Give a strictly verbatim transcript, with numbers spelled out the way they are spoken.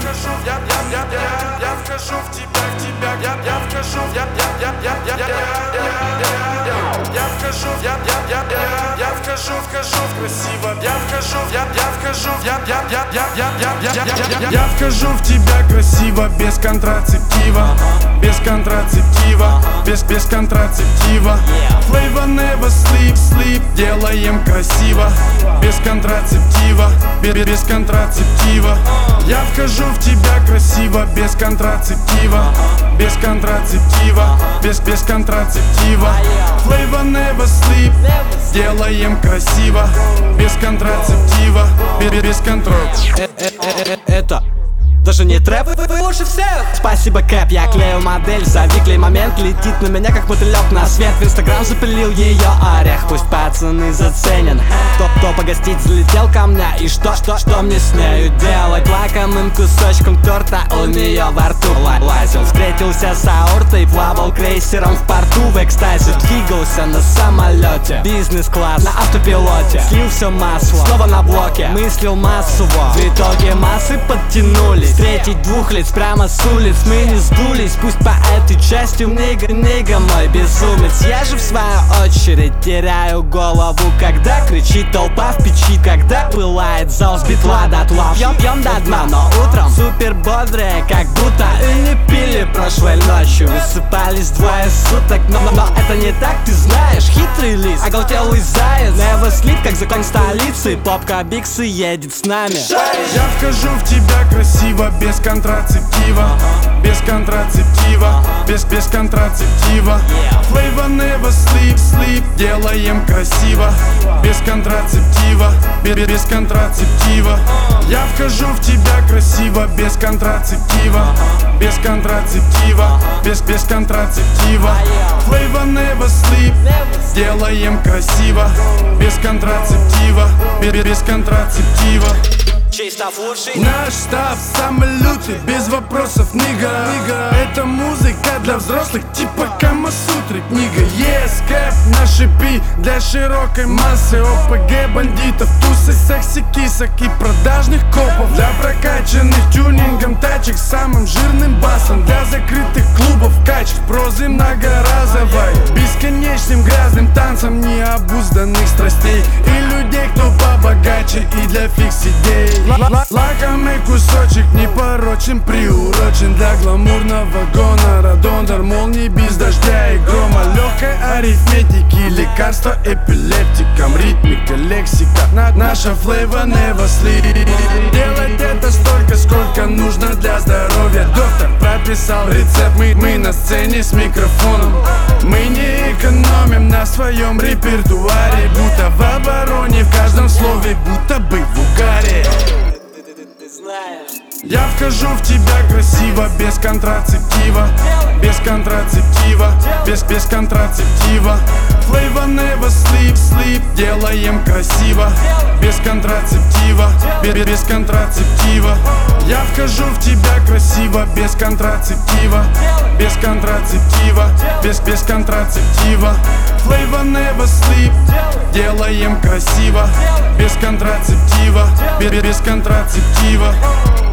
вхожу, я, я, я, я, я вхожу в тебя, в тебя, я, я вхожу, я, я, я, я, я, я, я, я вхожу, я, я, я, я, я вхожу, вхожу в красиво, я вхожу, я, я вхожу, я, я, я, я, я, я, я, я, я, я вхожу в тебя красиво, без контрацептива, без контрацептива, без, без контрацептива. Flavor never sleep, sleep, делаем красиво, без контрацептива, без, без контрацептива. Я вхожу в тебя красиво, без контрацептива, без контрацептива, без, без контрацептива. Flavor never sleep, делаем красиво, без контрацептива, без, без контрацептива. Это даже не трэп, вы лучше всех. Спасибо, Кэп, я клею модель. Завиклый момент летит на меня, как мотылек на свет. В инстаграм запилил ее орех, пусть пацаны заценен. Кто, кто погостить залетел ко мне, и что, что, что мне с нею делать? Лакомым кусочком торта у нее во рту лазил. Встретился с аортой, плавал крейсером в порту в экстазе. Двигался на самолете, бизнес-класс на автопилоте. Слил все масло, снова на блоке, мыслил массово. В итоге массы подтянулись. Встретить двух лиц прямо с улиц, мы не сдулись. Пусть по этой части нига, нига мой безумец. Я же в свою очередь теряю голову, когда кричит толпа в печи, когда пылает зал с битла до тла. Пьем, пьем до дна, но утром супер бодрые, как будто и не пили прошлой ночью. Высыпались двое суток, но, но, но это не так, ты знаешь. Хитрый лис, оголтелый заяц, never sleep, как закон столицы. Попка Биксы едет с нами. Я вхожу в тебя красиво, без контрацептива, без контрацептива, без, без контрацептива. Flavor never sleep, sleep, делаем красиво, без контрацептива, без, без контрацептива. Я вхожу в тебя красиво, без контрацептива, без контрацептива, без, без контрацептива. Flavor never sleep, делаем красиво, без контрацептива, без, без контрацептива. Чей став лучший? Наш став самый лютый, без вопросов, нига. Это музыка для взрослых, типа Камасутры книга. Yes, Кэп, наши пи для широкой массы. ОПГ бандитов, тусы, секси кисок и продажных копов. Для прокачанных тюнингом тачек с самым жирным басом. Для закрытых клубов качек прозы многоразовой. Бесконечным грязным танцем необузданных страстей. И людей, кто побогаче, и для фикс-идей. Лакомый кусочек непорочен, приурочен для гламурного гонора. Донор молний без дождя и грома. Легкой арифметики, лекарства эпилептикам. Ритмика, лексика, наша flavor never sleep. Делать это столько, сколько нужно для здоровья. Доктор прописал рецепт, мы, мы на сцене с микрофоном. Мы не экономим на своем репертуаре. Будто в обороне, в каждом слове, будто бы в угаре. Я вхожу в тебя красиво, без контрацептива, без контрацептива, без, без контрацептива. Flavor never sleep, sleep, делаем красиво, без контрацептива, без, без контрацептива. Я вхожу в тебя красиво, без контрацептива, без контрацептива, без, без контрацептива. Flavor never sleep, делаем красиво, без контрацептива, без, без контрацептива.